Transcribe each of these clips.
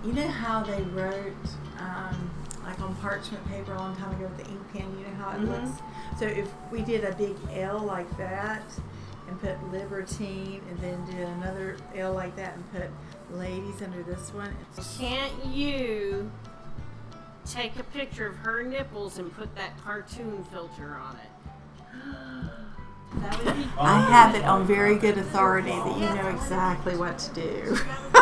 you know how they wrote, like on parchment paper a long time ago with the ink pen, you know how it looks? So if we did a big L like that and put Libertine and then did another L like that and put ladies under this one. Can't you take a picture of her nipples and put that cartoon filter on it? That would be I have it on very good authority that you know exactly what to do.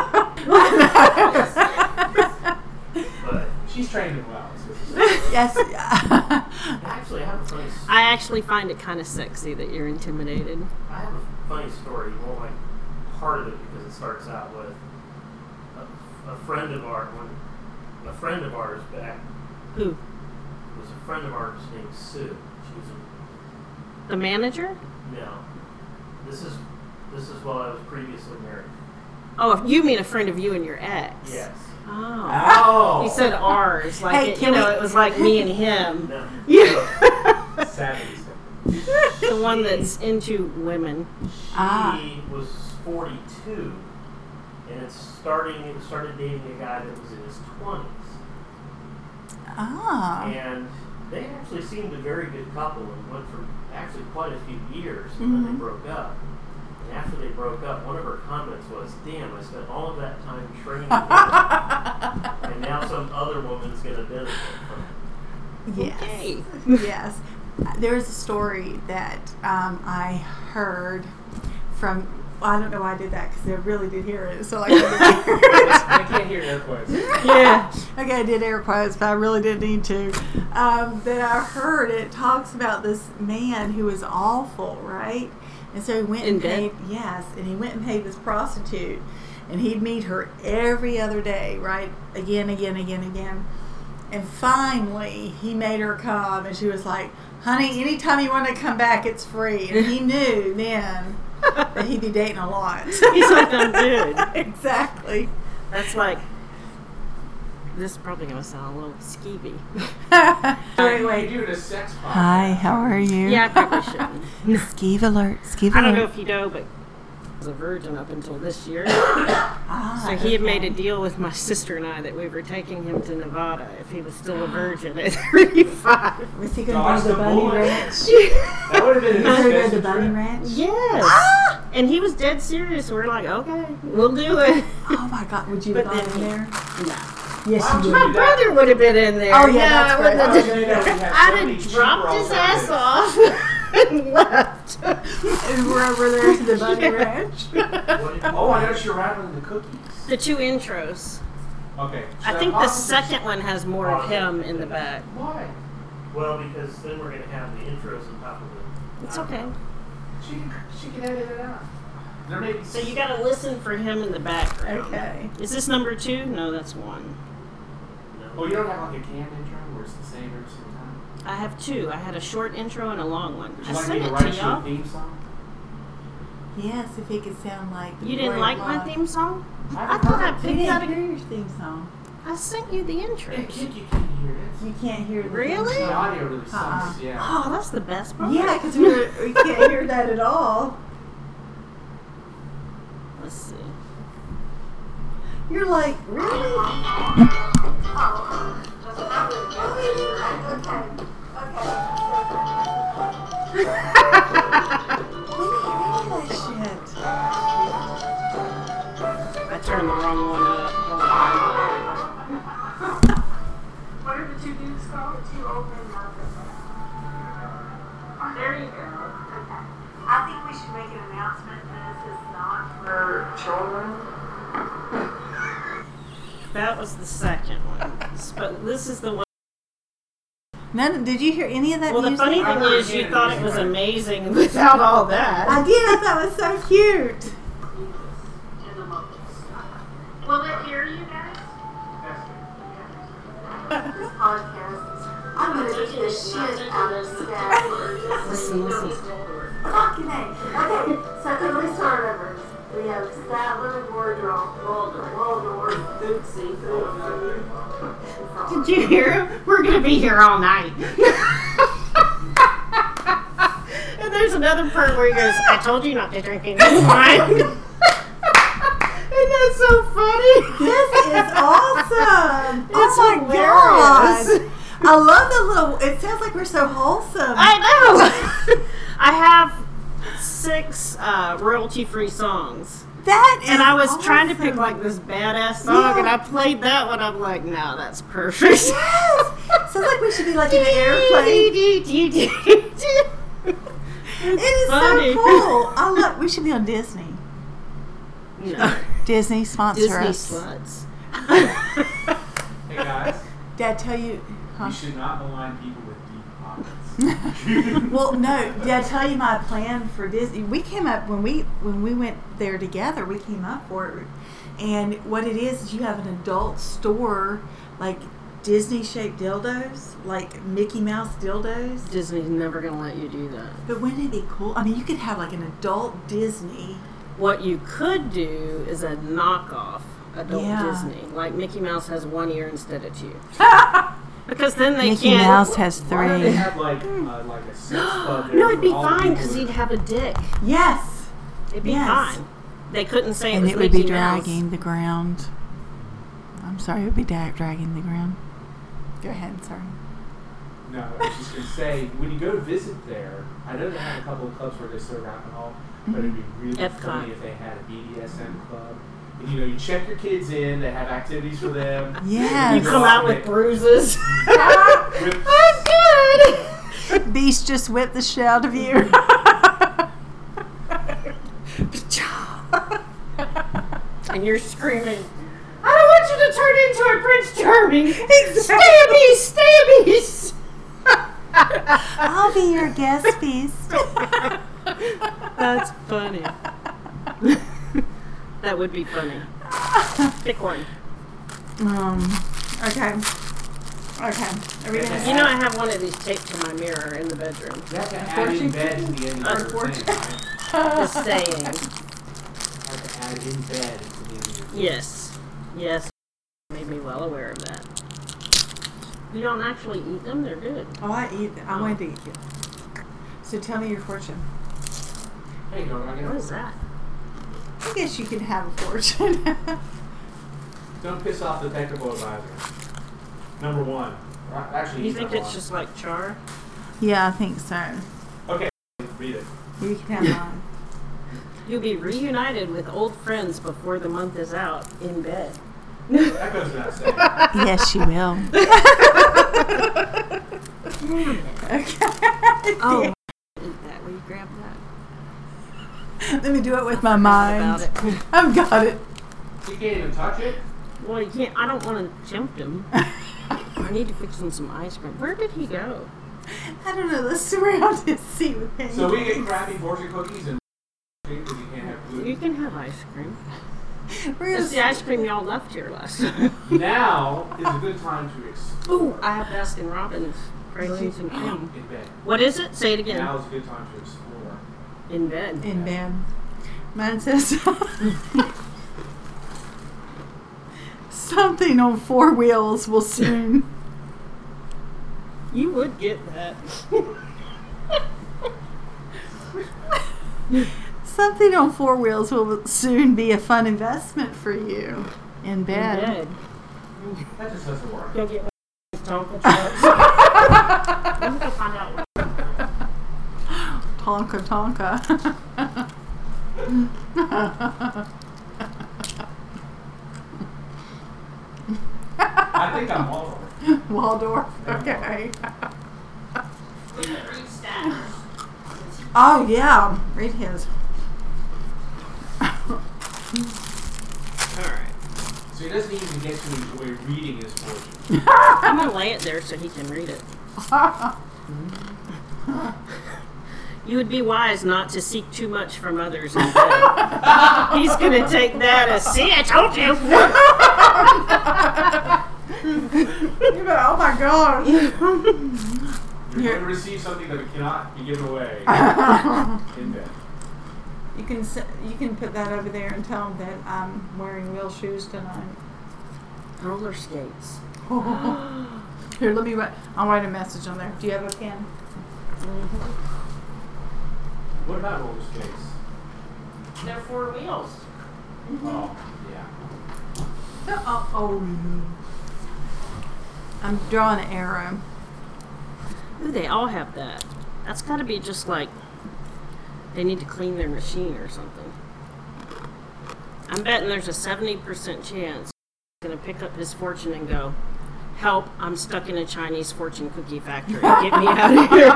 But she's trained him well. Yes. Actually, I have a funny. I actually find it kind of sexy that you're intimidated. I have a funny story. You won't like part of it because it starts out with a friend of ours. A friend of ours back. Who? Was a friend of ours named Sue. She was The manager? no. This is while I was previously married. Oh, you mean a friend of you and your ex? Yes. Oh. You said ours. Like, Hey, it was like me and him. No. Yeah. Sadly. The one that's into women. She was 42 and started dating a guy that was in his 20s. Ah. And they actually seemed a very good couple and went for actually quite a few years when they broke up. And after they broke up, one of her comments was, "Damn, I spent all of that time training her, and now some other woman's going to benefit from it." Yes. Okay. Yes. There's a story that I heard from. Well, I don't know why I did that because I really did hear it, so I couldn't hear it. I can't hear air quotes. Yeah. Okay, I did air quotes, but I really didn't need to. That I heard it talks about this man who was awful, right? And so he went and paid. Yes, and he went and paid this prostitute, and he'd meet her every other day, right? Again. And finally, he made her come, and she was like, "Honey, anytime you want to come back, it's free." And he knew then that he'd be dating a lot. He's like, I'm good. Exactly. That's like, this is probably going to sound a little skeevy. Wait. You do it a sex podcast. Hi, how are you? Yeah, I probably shouldn't. Skeeve alert. I don't know if you know, but I was a virgin up until this year. So he had made a deal with my sister and I that we were taking him to Nevada if he was still a virgin at 35. Was he going Dodge to go to the the bunny bullet. ranch? That would have been Was he going to go to an the expensive bunny trip. ranch? Yes. And he was dead serious. We're like, okay, we'll do it. Oh my God, would you have But gone then in there? No. Yes, Why would you you would. My brother would have been in there. Oh, yeah, that's I wouldn't have great. done- Okay, no, we have so I'd many have cheap dropped his ass alternatives. off and left. And we're over there to the bunny ranch. Oh, I noticed you're rattling the cookies. The two intros. Okay. I should think the possibly- second one has more of him in the back. Why? Well, because then we're going to have the intros on top of it. It's okay. She can edit it out. There may be So you gotta listen for him in the background. Okay. Is this number 2? No, that's 1. Oh, you don't have like a canned intro where it's the same every single time? I have 2. I had a short intro and a long one. Would I you like me sent to it write to you a y'all. theme song? Yes, if it could sound like. You didn't Roy like my Blunt. theme song? I haven't thought I heard it. You picked didn't out a... hear your theme song. I sent you the You intros. can't hear it. You can't hear the Really? theme The song. audio really sucks. Yeah. Oh, that's the best part. Yeah, because we can't hear that at all. Let's see. You're like, really? I turned the wrong one up. Hold on. What are the two dudes called? The two old men lovers. There you go. Okay. I think we should make an announcement that this is not for children. That was the second one. But this is the one. None. Did you hear any of that Well, the music? funny thing is, you thought it was amazing without all that. I did. I thought it was so cute. Will it hear you guys? This podcast is. I'm gonna beat the shit out of Steph. Listen. Fucking A. Okay, so let me start over. We have Statler, Waldorf, Bootsy. Did you hear him? We're going to be here all night. And there's another part where he goes, I told you not to drink any wine. And that's so funny. This is awesome. I love the little. It sounds like we're so wholesome. I know. I have 6 royalty-free songs. That is And I was awesome. trying to pick like this badass song, and I played that one. I'm like, no, that's perfect. Yes. Sounds like we should be like in an airplane. It is funny. so cool. I love. We should be on Disney. No. Disney sponsor Disney us. sluts. Hey guys, Dad, tell you. you should not malign people with deep pockets. Well, no. Did I tell you my plan for Disney? We came up when we went there together. We came up for it, and what it is you have an adult store, like Disney-shaped dildos, like Mickey Mouse dildos. Disney's never gonna let you do that. But wouldn't it be cool? I mean, you could have like an adult Disney. What you could do is a knockoff adult Yeah. Disney, like Mickey Mouse has 1 ear instead of 2. Because then they Mickey can't. Mouse has Why don't they 3. have like a sex club there? No, it'd be for all the fine people because that- he'd have a dick. Yes. It'd be Yes. fine. They couldn't say And it was it would Mickey be Mouse. dragging the ground. I'm sorry, it would be dragging the ground. Go ahead, sorry. No, I was just gonna say, when you go visit there, I know they have a couple of clubs where they serve alcohol, but it'd be really Epcot. funny if they had a BDSM club. And, you check your kids in, they have activities for them. Yes. You come out with bruises. With- I'm good. Beast just whipped the shit out of you. And you're screaming, I don't want you to turn into a Prince Charming. Exactly. Stabbies, stabbies. I'll be your guest beast. That's funny. That would be funny. Pick one. Okay. Okay. Are we gonna You know I have one of these taped to my mirror in the bedroom. You have to add in bed to the end of your thing, right? Just saying. You have to add in bed to the end of your thing. Yes. Yes. Made me well aware of that. You don't actually eat them, they're good. Oh, I eat. I wanted to eat it. So tell me your fortune. Hey, don't I get What is that? I guess you can have a fortune. Don't piss off the technical advisor. Number 1. Actually, You he's think number it's one. just like char? Yeah, I think so. Okay, read it. You can have mine. You'll be reunited with old friends before the month is out in bed. That goes without saying. Yes, you will. Okay. Oh, eat that. Will you grab that? Let me do it with my About mind. it. I've got it. You can't even touch it? Well, you can't. I don't want to tempt him. I need to fix him some ice cream. Where did he go? I don't know. Let's surround his seat with him. So we get crappy fortune cookies and because you can't have You gluten. can have ice cream. We're That's gonna the ice cream y'all left here last time. Now is a good time to explore Ooh, I have Baskin Robbins pralines and cream. in bed. What is it? Say it again. Now is a good time to explore. In bed. in bed. Mine says something on 4 wheels will soon. You would get that. Something on 4 wheels will soon be a fun investment for you in In bed. bed. That just doesn't work. Go get one of those Tonka trucks. Let me go find out. Tonka tonka. I think I'm Waldorf. Waldorf. Okay. Oh yeah, read his. Alright. So he doesn't even get to enjoy reading his fortune. I'm going to lay it there so he can read it. You would be wise not to seek too much from others in bed. He's going to take that as, see, I told you. Oh my god. You're going to receive something that cannot be given away in bed. You can put that over there and tell him that I'm wearing real shoes tonight. Roller skates. Here, let me write. I'll write a message on there. Do you have a pen? What about roller skates? They're 4 wheels. Oh, yeah. Oh. I'm drawing an arrow. Ooh, they all have that. That's got to be just like they need to clean their machine or something. I'm betting there's a 70% chance he's going to pick up his fortune and go, help, I'm stuck in a Chinese fortune cookie factory. Get me out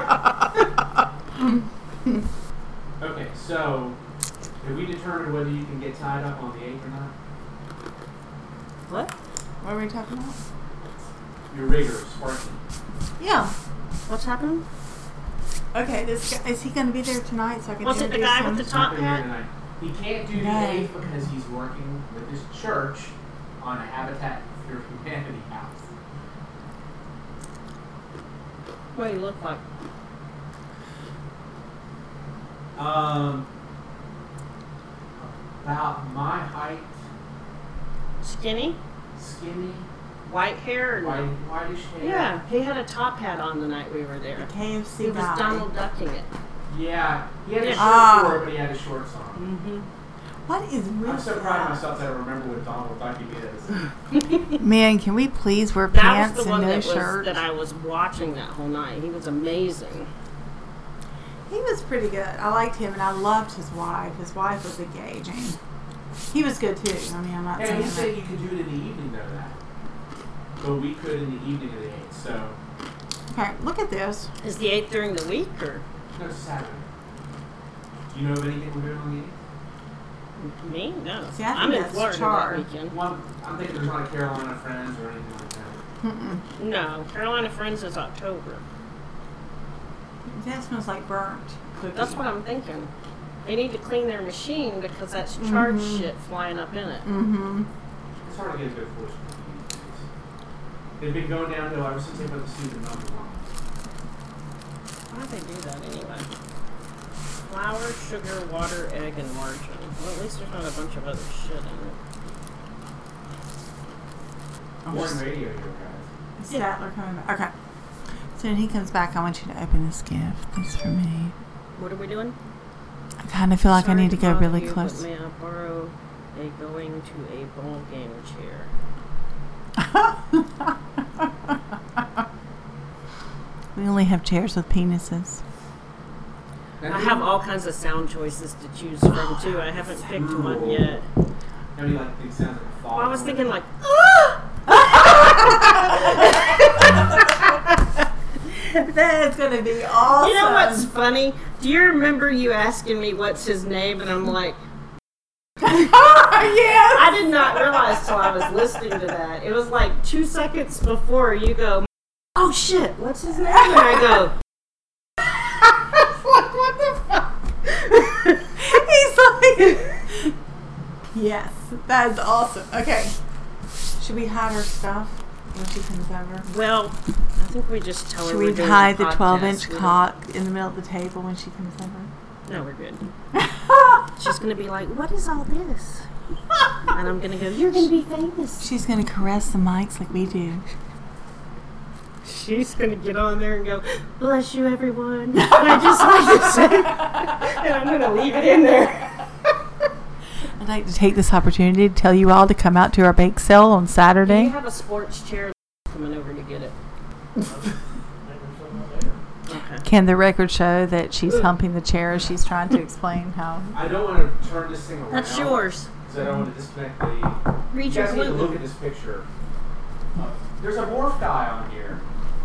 of here. Okay, so have we determined whether you can get tied up on the 8th or not? What? What are we talking about? Your rigger, Sparky. Yeah. What's happening? Okay, this guy, is he going to be there tonight? So I can Was it the introduce guy him? with the He's not top gonna be here hat? tonight. He can't do the No. 8th because he's working with his church on a Habitat for Humanity house. What do you look like? About my height, Skinny? skinny, White hair? Or no? whitish hair. Yeah, he had a top hat on the night we were The there. KFC He was guy. Donald Ducking it. Yeah, he had a Yeah. shirt for it, but he had his shorts on. Mm-hmm. What is with I'm so proud of that? myself that I remember what Donald Ducking is. Man, can we please wear That pants was the and one no that, shirt? that I was watching that whole night. He was amazing. He was pretty good. I liked him, and I loved his wife. His wife was engaging. He was good too. I mean, I'm not And saying he that. said you could do it in the evening, though, that. But we could in the evening of the 8th, so. Okay, look at this. Is the 8th during the week or No, it's Saturday. Do you know of anything we're doing on the 8th? me? No. See, I think I'm in that's Florida Char. that weekend. One, I'm thinking there's not a Carolina Friends or anything like that. Mm-mm. No, Carolina Friends is October. That smells like burnt cookie. That's what I'm thinking. They need to clean their machine because that's charge shit flying up in it. Mm-hmm. It's hard to get a good fortune. They've been going downhill ever since they put the student number on. Why do they do that anyway? Flour, sugar, water, egg, and margarine. Well, at least there's not a bunch of other shit in it. Morning radio here, guys. Statler coming back. Okay. So when he comes back, I want you to open this gift. This is for me. What are we doing? I kind of feel like I Sorry need to go bother really you, close. But may I borrow a going to a ball game chair? We only have chairs with penises. I have all kinds of sound choices to choose from too. I haven't picked one yet. How do you like things sound like a fall? Well, I was thinking like, That is going to be awesome. you know what's funny? Do you remember you asking me what's his name? And I'm like, Yes. I did not realize till I was listening to that. It was like 2 seconds before you go, oh shit, what's his name? And I go, What the fuck? He's like, yes, that's awesome. Okay, should we hide our stuff when she comes over? well, I think we just tell her Should we're we doing hide a the podcast. 12-inch We don't- cock in the middle of the table when she comes over? No, we're good. She's gonna be like, what is all this? And I'm gonna go, you're gonna be famous. She's gonna caress the mics like we do. She's gonna get on there and go, bless you everyone. And I just like to say, and I'm gonna leave it in there. I'd like to take this opportunity to tell you all to come out to our bake sale on Do you Saturday. have a sports chair coming over to get it? Okay. Can the record show that she's humping the chair as she's trying to explain how? I don't want to turn this thing around. That's yours. Because I don't want to disconnect the... Read You your guys need to blue look book. at this picture. There's a morph guy on here.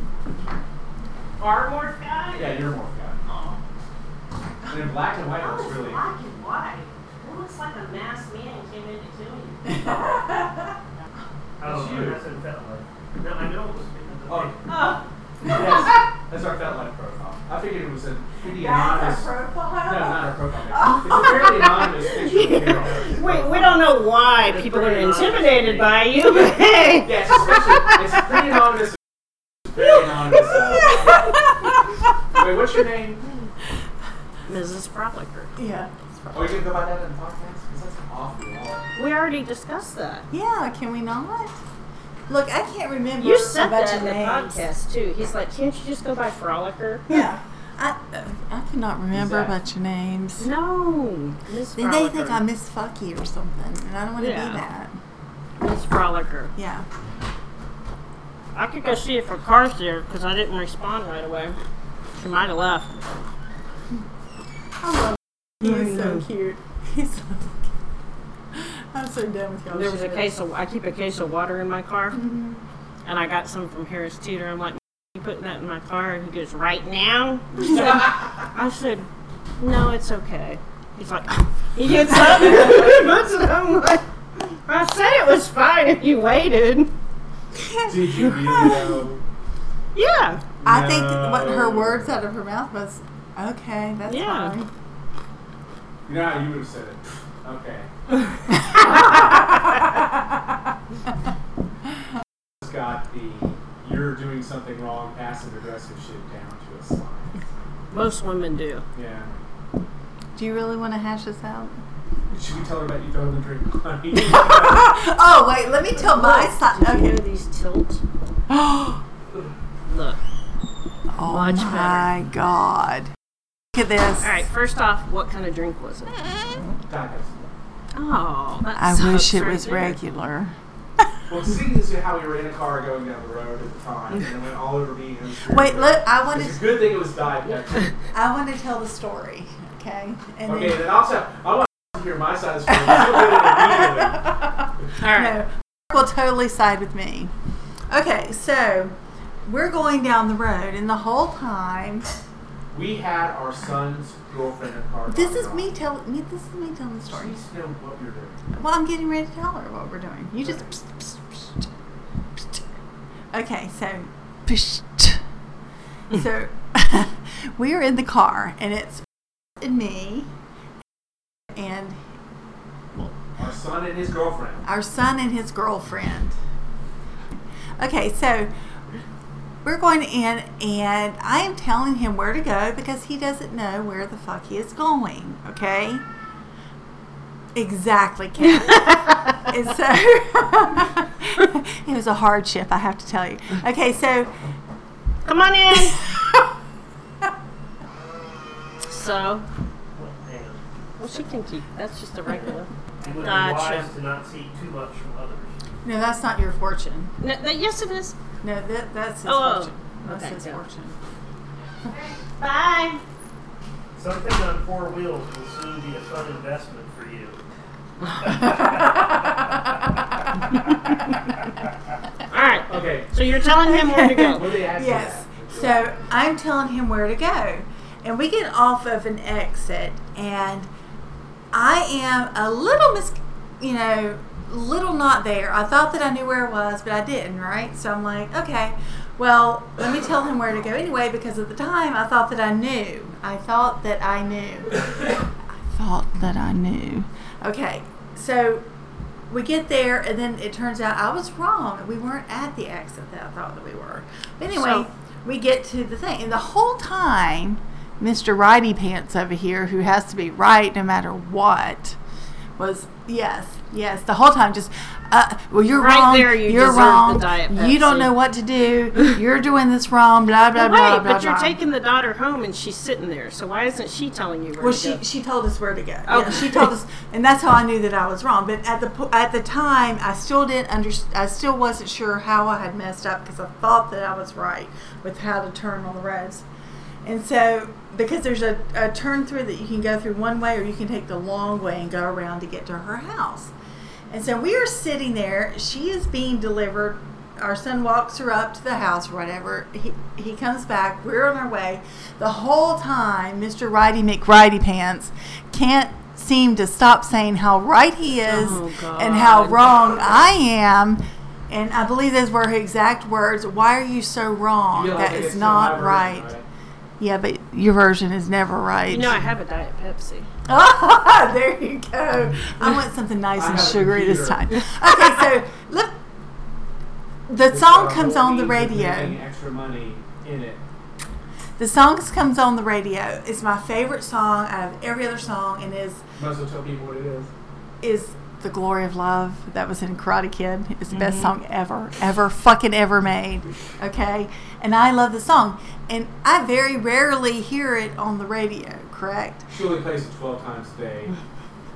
Our morph guy? Yeah, you're a morph guy. And in black and white, it looks really... black and white. It looks like a masked man came in to kill you. Oh, That's you. that's in FetLife. No, I know it was because of Oh, Oh. yes. That's our FetLife profile. I figured it was a pretty anonymous... profile? No, not our profile. It's a fairly anonymous picture. We don't know why people are intimidated by you, but hey. Yeah, it's pretty anonymous. Very anonymous. Wait, what's your name? Mrs. Frolicker. Yeah. Oh, you gonna go by that in the podcast? Because that's awful long. We already discussed that. Yeah, can we not? Look, I can't remember You a said bunch that of in the names. podcast too. He's like, can't you just go by Frolicker? Yeah. I could not remember a Who's that? bunch of names. No, Miss Then they think Frolicker. I'm Miss Fucky or something, and I don't want to Yeah. be that. Miss Frolicker. Yeah. I could go see if her car's there because I didn't respond right away. She might have left. I love him. He's so cute. He's so cute. I'm so done with y'all. There was I keep a case of water in my car, and I got some from Harris Teeter. I'm like, you putting that in my car? And he goes, right now? I said, no, it's okay. He's like, he gets up and puts it on. Like, I said it was fine if you waited. Did you really know? Yeah. I think what her words out of her mouth was, okay, that's fine. You know how you would have said it. Okay. Got the you're doing something wrong, passive aggressive shit down to a science. Most women do. Yeah. Do you really want to hash this out? Should we tell her about you throwing the drink money? Oh, wait, let me tell my side. Did you Okay. hear these tilt? Look. Oh Much my God. Look at this. All right, first off, what kind of drink was it? Tacos. Oh, that I sucks wish it right was there. regular. Well, seeing as how we were in a car going down the road at the time, and it went all over me. And Wait, look, I want it's a to. good thing it was Diet Pepsi. I want to tell the story. Okay. And Okay, then, then I want to hear my side of the story. You'll get it immediately. All right. no, will totally side with me. Okay, so we're going down the road, and the whole time, We had our son's girlfriend in the car. this is me telling the story. Please know what you're doing. Well, I'm getting ready to tell her what we're doing. You just. Psst, psst, psst, psst. Okay, so. Psst. So, we are in the car, and it's and me, and Our son and his girlfriend. our son and his girlfriend. Okay, so we're going in, and I am telling him where to go because he doesn't know where the fuck he is going. Okay. Exactly, Kat. And so it was a hardship, I have to tell you. Okay, so Come on in. So, Hang on. well, she can keep. That's just a regular. It would Gotcha. be wise to not see too much from others. no, that's not your fortune. No, yes, it is. No, that's his Oh, fortune. That's okay, his yeah. fortune. Bye. Something on 4 wheels will soon be a fun investment for you. All right. Okay. So you're telling him where to go. What did they ask you Yes. that? So I'm telling him where to go. And we get off of an exit, and I am a little little not there. I thought that I knew where it was, but I didn't, right? So I'm like, okay, well, let me tell him where to go anyway, because at the time I thought that I knew. Okay, so we get there, and then it turns out I was wrong. We weren't at the exit that I thought that we were. But anyway, So- we get to the thing, and the whole time, Mr. Righty Pants over here, who has to be right no matter what, was yes, the whole time just, well, you're Right wrong. there, you you're deserve the wrong. Diet You don't Pepsi. know what to do. You're doing this wrong. Blah blah Wait, blah blah but you're blah. taking the daughter home and she's sitting there. So why isn't she telling you where Well, to go? she told us where to go. Oh. Yeah, she told us, and that's how I knew that I was wrong. But at the time, I still didn't I still wasn't sure how I had messed up because I thought that I was right with how to turn on the roads. And so, because there's a turn through that you can go through one way, or you can take the long way and go around to get to her house. And so we are sitting there. She is being delivered. Our son walks her up to the house or whatever. He comes back. We're on our way. The whole time, Mr. Righty McRighty Pants can't seem to stop saying how right he is Oh, God. and how wrong I am. And I believe those were her exact words. Why are you so wrong? You feel like That it is gets to not my right. version, Yeah, but your version is never right. You know, I have a Diet Pepsi. There you go. I want something nice I and have a sugary this computer. time. Okay, so look, the It's song got a comes whole on the means of radio. making extra money in it. The song comes on the radio. It's my favorite song out of every other song, and Might as well tell people what it is. is "The Glory of Love." That was in Karate Kid. It's the Mm-hmm. best song ever made. Okay, and I love the song, and I very rarely hear it on the radio. Correct? She only plays it 12 times a day.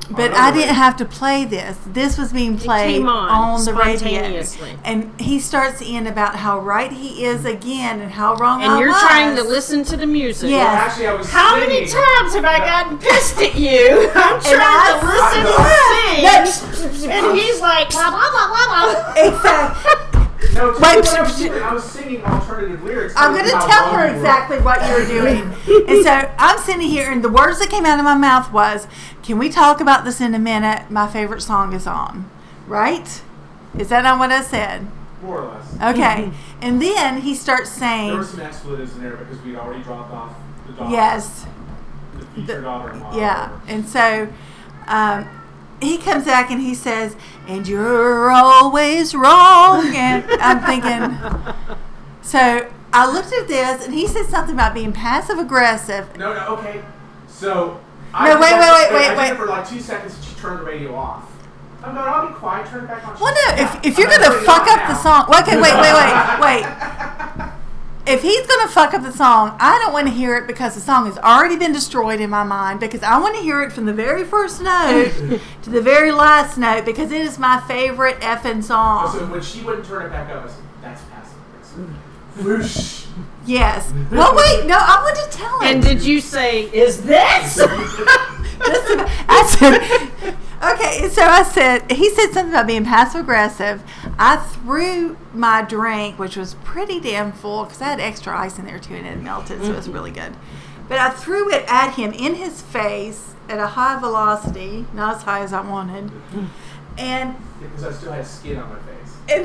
But I didn't have to play this. This was being played came on the radio. spontaneously. And he starts to end about how right he is again and how wrong I was. And you're trying to listen to the music. Yes. Well, actually, I was How singing. many times have I gotten pissed at you? I'm trying to listen and sing. And he's like, blah, blah, blah, blah, blah. Exactly. No, Wait, I was singing alternative lyrics. I'm going to tell her exactly what you're doing. And so I'm sitting here, and the words that came out of my mouth was, can we talk about this in a minute? My favorite song is on. Right? Is that not what I said? More or less. Okay. And then he starts saying... There were some expletives in there because we'd already dropped off the daughter. Yes. The future daughter-in-law. Yeah. And so... he comes back and he says, and you're always wrong. And I'm thinking, so I looked at this and he said something about being passive aggressive. No, okay. So, wait. I did it for like 2 seconds and she turned the radio off. I'm going, I'll be quiet, turn it back on. Well, no, if you're going to fuck up the song. Okay, wait. If he's going to fuck up the song, I don't want to hear it because the song has already been destroyed in my mind, because I want to hear it from the very first note to the very last note, because it is my favorite effing song. So when she wouldn't turn it back up, I said, that's passive aggressive. Whoosh. Yes. Well, wait, no, I want to tell him. And did you say, is this? I said, okay, so I said, he said something about being passive aggressive. I threw my drink, which was pretty damn full, because I had extra ice in there too, and it melted, so it was really good. But I threw it at him in his face at a high velocity, not as high as I wanted. And because I still had skin on my face. And,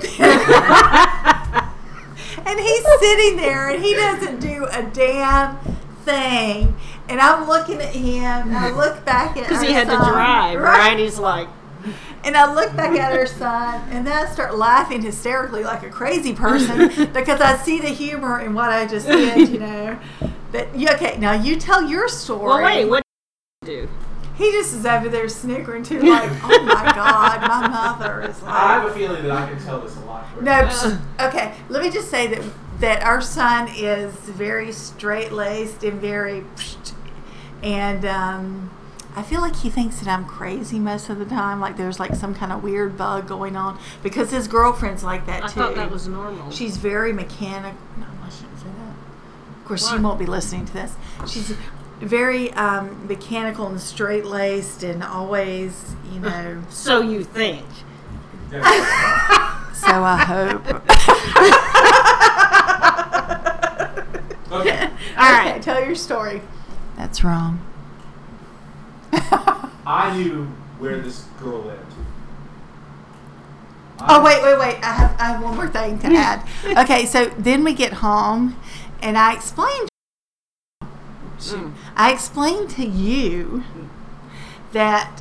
and he's sitting there, and he doesn't do a damn thing. And I'm looking at him, and I look back at because he had to drive, right? He's like, and I look back at her son, and then I start laughing hysterically like a crazy person because I see the humor in what I just did, you know. But okay, now you tell your story. well, wait, what did you do? He just is over there snickering too, like, oh my God, my mother is like. I have a feeling that I can tell this a lot quicker. No, okay. Let me just say that our son is very straight-laced and very, and I feel like he thinks that I'm crazy most of the time. Like there's like some kind of weird bug going on because his girlfriend's like that too. I thought that was normal. She's very mechanical. No, I shouldn't say that. Of course, she won't be listening to this. She's very mechanical and straight-laced and always, you know. So you think. So I hope. Okay. All right. Okay, tell your story. That's wrong. I knew where this girl lived. Oh, wait. I have one more thing to add. Okay, so then we get home, and I explained to you that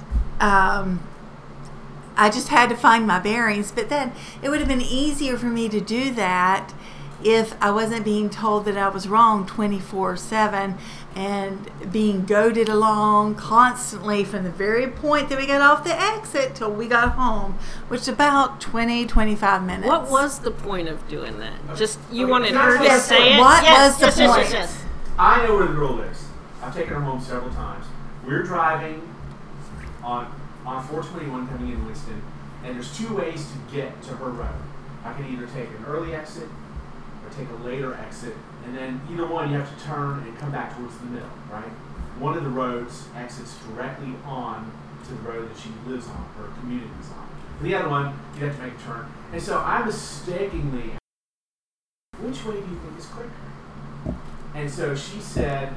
I just had to find my bearings, but then it would have been easier for me to do that if I wasn't being told that I was wrong 24/7 and being goaded along constantly from the very point that we got off the exit till we got home, which is about 20-25 minutes. What was the point of doing that? Just you Okay, wanted can I her tell to you say it? what Yes, was the yes, point? yes. I know where the girl lives. I've taken her home several times. We're driving on 421 coming in Winston, and there's two ways to get to her road. I can either take an early exit or take a later exit, and then either one you have to turn and come back towards the middle, right? One of the roads exits directly on to the road that she lives on, her community is on. And the other one, you have to make a turn. And so I mistakenly asked, which way do you think is quicker? And so she said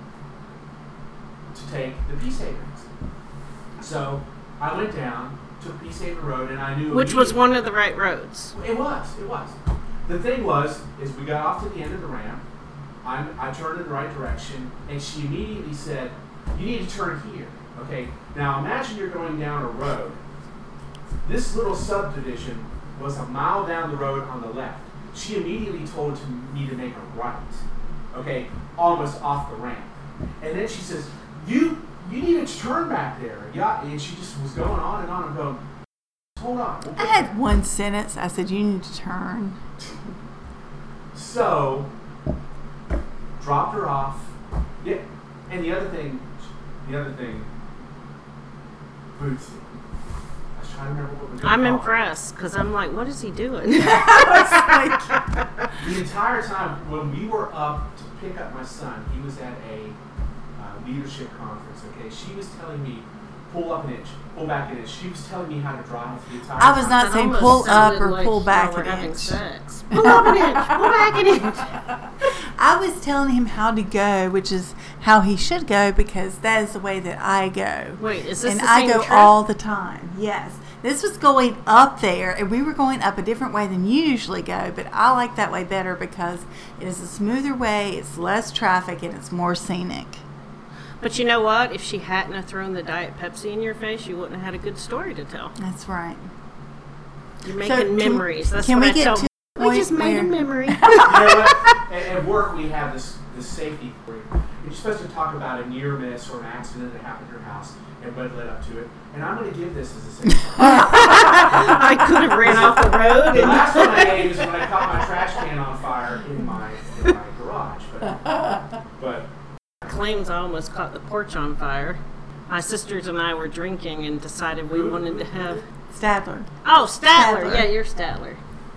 to take the Peacehaven exit. So I went down, took Peacehaven Road, and I knew Which was one of the right roads. It was. The thing was, is we got off to the end of the ramp. I turned in the right direction, and she immediately said, "You need to turn here." Okay. Now imagine you're going down a road. This little subdivision was a mile down the road on the left. She immediately told me to make a right. Okay, almost off the ramp. And then she says, "You need to turn back there." Yeah, and she just was going on and on. I'm going, hold on. I had one sentence. I said, you need to turn. So, dropped her off. Yeah, and the other thing, Bootsy. I was trying to remember what we I'm impressed because I'm like, what is he doing? The entire time when we were up to pick up my son, he was at a leadership conference. Okay, she was telling me, pull up an inch, pull back an inch. She was telling me how to drive the entire I was time. not saying pull up or pull back an having inch. Sex. Pull up an inch. Pull back an inch. I was telling him how to go, which is how he should go because that is the way that I go. Wait, is this And the I same go trip? all the time. Yes. This was going up there, and we were going up a different way than you usually go, but I like that way better because it is a smoother way, it's less traffic, and it's more scenic. But you know what? If she hadn't have thrown the Diet Pepsi in your face, you wouldn't have had a good story to tell. That's right. You're making memories. That's can what we I get tell to them. the We just point made a where- memory. You know what? At work, we have this safety thing. You're supposed to talk about a near miss or an accident that happened at your house and what led up to it. And I'm going to give this as a safety. I could have ran off the road. The And last one I gave is when I caught my trash can on fire in my garage. But claims I almost caught the porch on fire. My sisters and I were drinking and decided we wanted to have... Stadler. Oh, Statler. Statler. Yeah, you're Statler.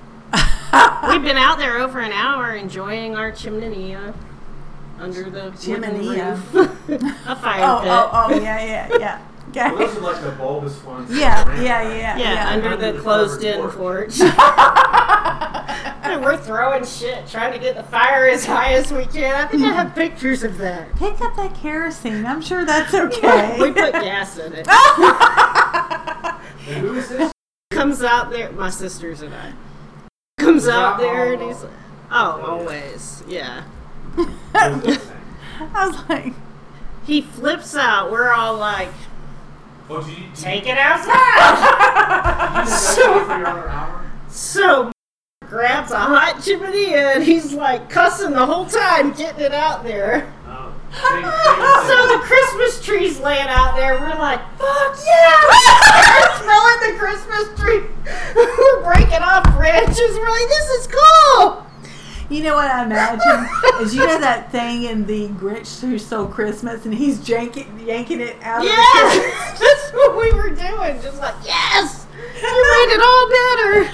We've been out there over an hour enjoying our chimenea under the Chimenea. wooden roof. A fire pit. Oh, yeah. well, Okay. those are like the bulbous ones. Yeah, around. Yeah, under Under the the closed-in covered porch. And we're throwing shit, trying to get the fire as high as we can. I think I have pictures of that. Pick up that kerosene. I'm sure that's okay. We put gas in it. And who is this? Comes out there, my sisters and I. Comes out there and he's like, oh, Yeah. always, yeah. Who's this thing? I was like, He flips out. We're all like, Oh, do you take it outside. so, for your other hour? So grabs a hot chimenea and he's like cussing the whole time getting it out there. Oh. So the Christmas tree's laying out there. We're like, fuck yeah! We're smelling the Christmas tree. We're breaking off branches. We're like, this is cool. you know what I imagine is that thing in the Grinch Who Stole Christmas, and he's yanking it out of the Yes! That's what we were doing. Just like, yes! You made it all better.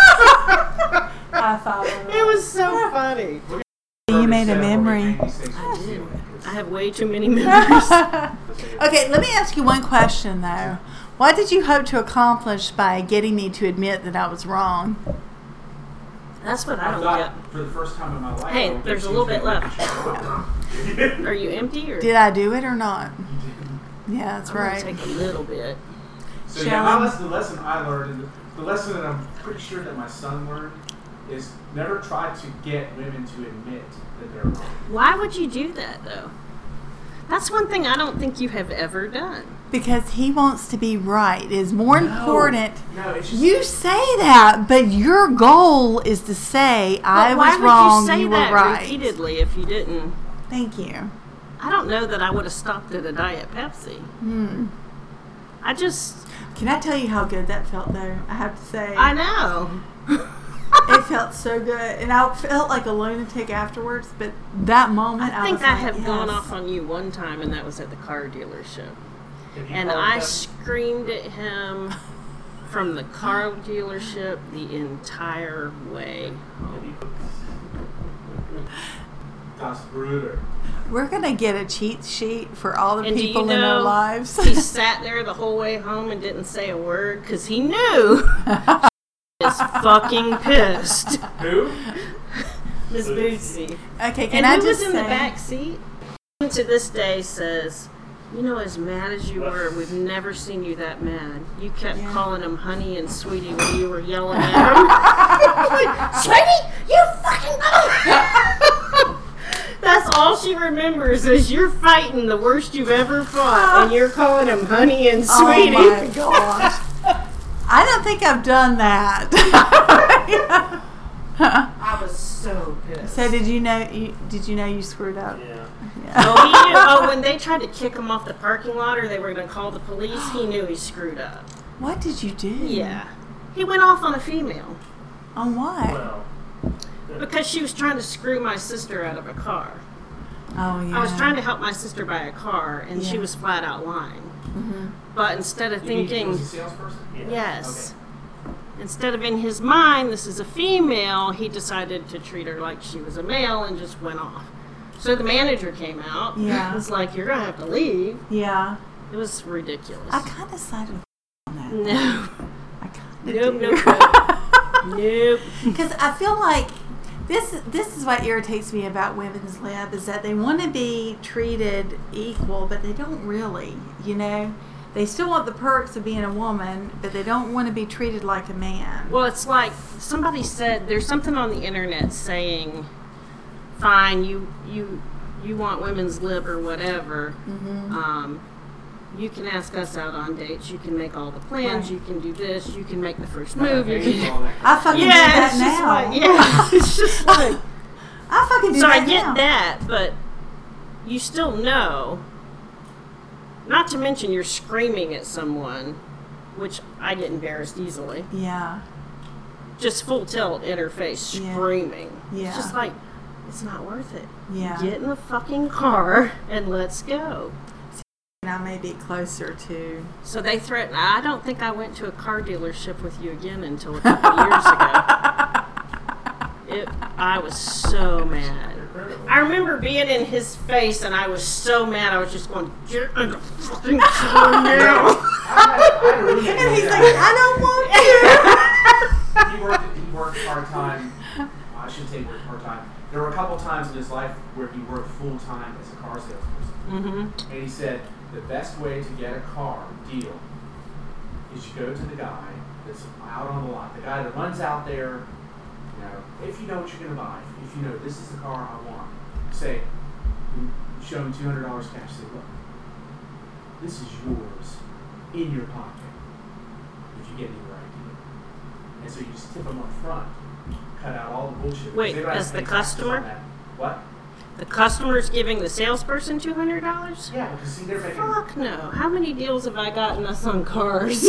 high five. It was so funny. You made a memory. I have way too many memories. Okay, let me ask you one question though. What did you hope to accomplish by getting me to admit that I was wrong? That's what I I don't thought for the first time in my life. Hey, I would there's get a little you bit to left. get get. Are you empty or? Did I do it or not? You didn't. Yeah, that's I'm gonna right. take a little bit. So Shall yeah, we? the lesson I learned, and the lesson that I'm pretty sure that my son learned, is never try to get women to admit that they're wrong. Why would you do that though? That's one thing I don't think you have ever done. Because he wants to be right. It is more important. No, it's just You say that, but your goal is to say I But why was wrong, would you say you were that right. repeatedly if you didn't? Thank you. I don't know that I would have stopped at a Diet Pepsi. I just, Can I tell you how good that felt though? I have to say. I know. It felt so good, and I felt like a lunatic afterwards. But that moment, I think was I like, have yes. gone off on you one time, and that was at the car dealership. Have you And called I them? screamed at him from the car dealership the entire way. Have you- Das Bruder. We're gonna get a cheat sheet for all the And do you people in our know, lives. he sat there the whole way home and didn't say a word because he knew is fucking pissed. Who? Miss Bootsy. Okay, And can I who just was in say? the back seat? To this day says, you know, as mad as you were, we've never seen you that mad. You kept Yeah. calling him honey and sweetie when you were yelling at him. Like, sweetie, you fucking That's all she remembers is you're fighting the worst you've ever fought, and you're calling him honey and sweetie. Oh my gosh! I don't think I've done that. I was so pissed. So did you know? Did you know you screwed up? Yeah. Oh, he knew. Oh, when they tried to kick him off the parking lot, or they were going to call the police, he knew he screwed up. What did you do? Yeah, he went off on a female On what? Well, because she was trying to screw my sister out of a car. Oh yeah. I was trying to help my sister buy a car, and she Yeah. was flat out lying. But instead of Was thinking, he a salesperson? yes, instead of in his mind, this is a female, he decided to treat her like she was a male and just went off. So the manager came out. Yeah. It's like, you're going to have to leave. Yeah. It was ridiculous. I kind of sided with on that. No. I kind of Nope. Because I feel like this is what irritates me about women's lib is that they want to be treated equal, but they don't really, you know? They still want the perks of being a woman, but they don't want to be treated like a man. Well, it's like somebody said, there's something on the internet saying, fine, you want women's lib or whatever. You can ask us out on dates. You can make all the plans. Right. You can do this. You can make the first move. You can. I fucking do that it's now. just like, it's just like. I fucking do So that I get now. that, but you still know. Not to mention you're screaming at someone, which I get embarrassed easily. Yeah. Just full tilt in her face, Yeah. screaming. Yeah. It's just like, it's not worth it. Yeah. Get in the fucking car and let's go. And I may be closer to. So they threatened. I don't think I went to a car dealership with you again until a couple years ago. I was so mad. I remember being in his face, and I was so mad. I was just going, get in the fucking car now. And he's like, I don't want He worked part-time. I should say worked part-time. There were a couple times in his life where he worked full-time as a car salesperson. And he said, the best way to get a car deal is you go to the guy that's out on the lot. The guy that runs out there, you know, if you know what you're going to buy, if you know this is the car I want, say, you show him $200 cash, say, look, this is yours in your pocket if you get me the right deal. And so you just tip them up front, cut out all the bullshit. Wait, They don't have as to the pay taxes on customer? that. What? The customer's giving the salesperson $200? Yeah, because see, they're making. Fuck no. How many deals have I gotten us on cars?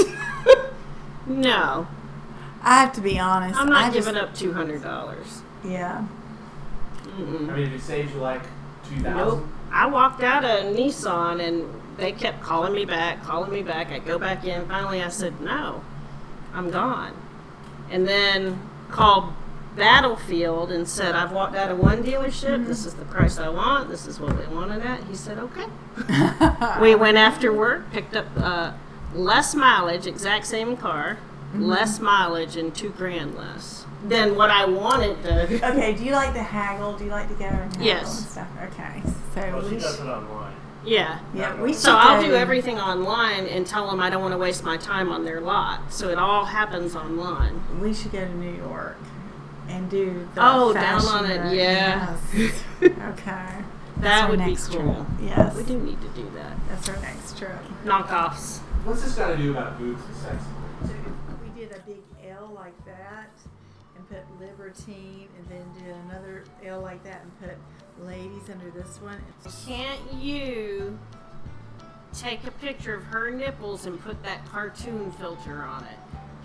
No. I have to be honest. I'm not I giving just, up $200. Yeah. Mm-mm. I mean, if it saves you like $2,000. Nope. I walked out of Nissan and they kept calling me back. I go back in. Finally, I said, no, I'm gone. And then called Battlefield and said, I've walked out of one dealership. This is the price I want. This is what they wanted at. He said, okay. We went after work, picked up less mileage, exact same car, less mileage, and $2,000 less than what I wanted to. Okay, do you like to haggle? Do you like to go and haggle Yes. and stuff? Okay. So Well, she we does it online. Yeah. we So should I'll go- do everything online and tell them I don't want to waste my time on their lot. So it all happens online. We should go to New York and do the Oh, down fashion on it, road. yeah. Yes. Okay. That's That our would be next cool. trip. Yes. We do need to do that. That's our next trip. Knockoffs. What's this got to do about boobs and sex? We did a big L like that and put Libertine and then did another L like that and put ladies under this one. Can't you take a picture of her nipples and put that cartoon filter on it?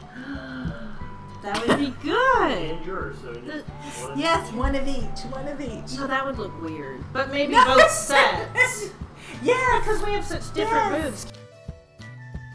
That would be good. And yours, so you Yes, one of each. One of each. No, that would look weird. But maybe both sets. Yes. Because we have such different Yes. moves.